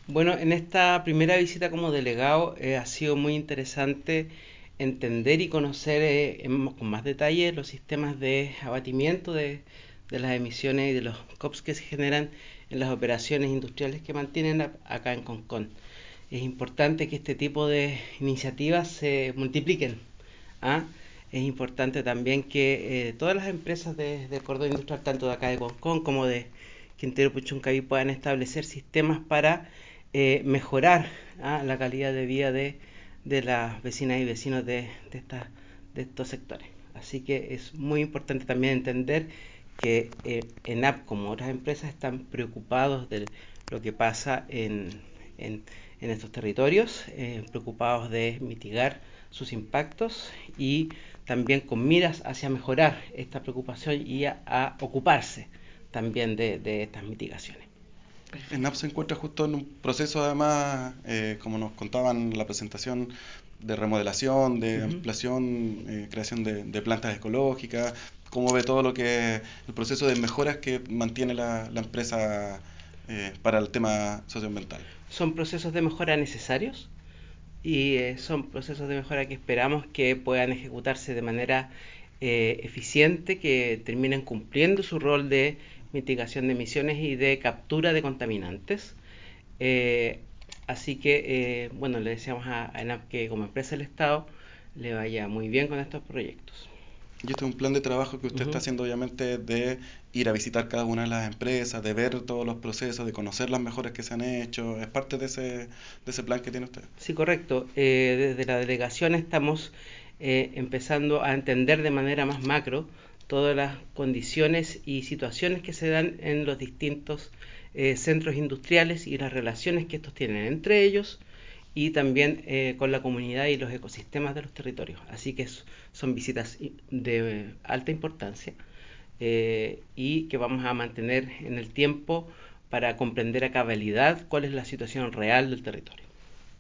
Bueno, en esta primera visita como delegado ha sido muy interesante entender y conocer con más detalle los sistemas de abatimiento de las emisiones y de los COPs que se generan en las operaciones industriales que mantienen acá en Concón. Es importante que este tipo de iniciativas se multipliquen. ¿Ah? Es importante también que todas las empresas del cordón industrial, tanto de acá de Concón como de Quintero Puchuncaví, puedan establecer sistemas para mejorar la calidad de vida de las vecinas y vecinos de estos sectores. Así que es muy importante también entender que ENAP, como otras empresas, están preocupados de lo que pasa en, en estos territorios, preocupados de mitigar sus impactos y también con miras hacia mejorar esta preocupación y a ocuparse también de estas mitigaciones. ENAP se encuentra justo en un proceso, además, como nos contaban en la presentación, de remodelación, de Ujú. ampliación, creación de plantas ecológicas. ¿Cómo ve todo lo que es el proceso de mejoras que mantiene la empresa para el tema socioambiental? Son procesos de mejora necesarios y son procesos de mejora que esperamos que puedan ejecutarse de manera eficiente, que terminen cumpliendo su rol de mitigación de emisiones y de captura de contaminantes. Eh, Así que, bueno, le deseamos a ENAP que como empresa del Estado le vaya muy bien con estos proyectos. Y este es un plan de trabajo que usted está Ujú. haciendo, obviamente, de ir a visitar cada una de las empresas, de ver todos los procesos, de conocer las mejoras que se han hecho. ¿Es parte de ese plan que tiene usted? Sí, correcto. Desde la delegación estamos empezando a entender de manera más macro todas las condiciones y situaciones que se dan en los distintos centros industriales y las relaciones que estos tienen entre ellos y también con la comunidad y los ecosistemas de los territorios. Así que son visitas de alta importancia y que vamos a mantener en el tiempo para comprender a cabalidad cuál es la situación real del territorio.